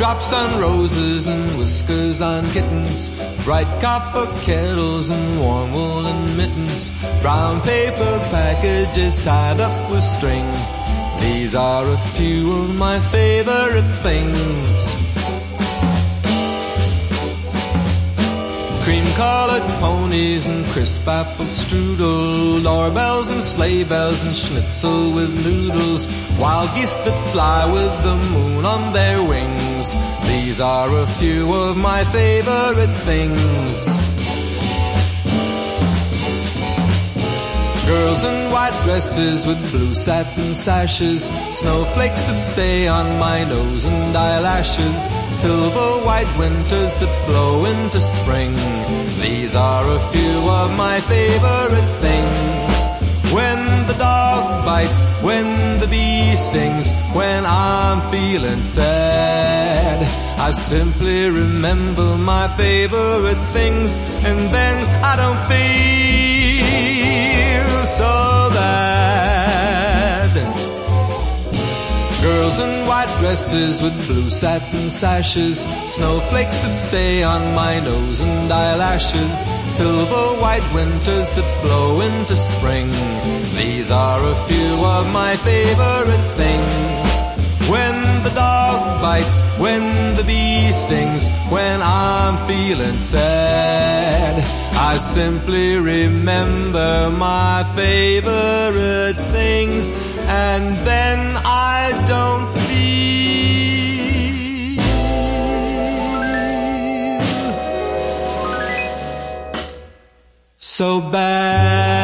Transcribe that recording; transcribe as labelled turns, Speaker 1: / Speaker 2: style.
Speaker 1: drops on roses and whiskers on kittens, bright copper kettles and warm woolen mittens, brown paper packages tied up with string. These are a few of my favorite things. Cream-colored ponies and crisp apple strudel, doorbells and sleigh bells and schnitzel with noodles, wild geese that fly with the moon on their wings. These are a few of my favorite things. Girls in white dresses with blue satin sashes, snowflakes that stay on my nose and eyelashes, silver white winters that blow into spring. These are a few of my favorite things. When the dog bites, when the bee stings, when I'm feeling sad, I simply remember my favorite things, and then I don't feel so bad. Girls in white dresses with blue satin sashes, snowflakes that stay on my nose and eyelashes, silver white winters that blow into spring. These are a few of my favorite things. When the dog bites, when the bee stings, when I'm feeling sad, I simply remember my favorite things, and then I don't feel so bad.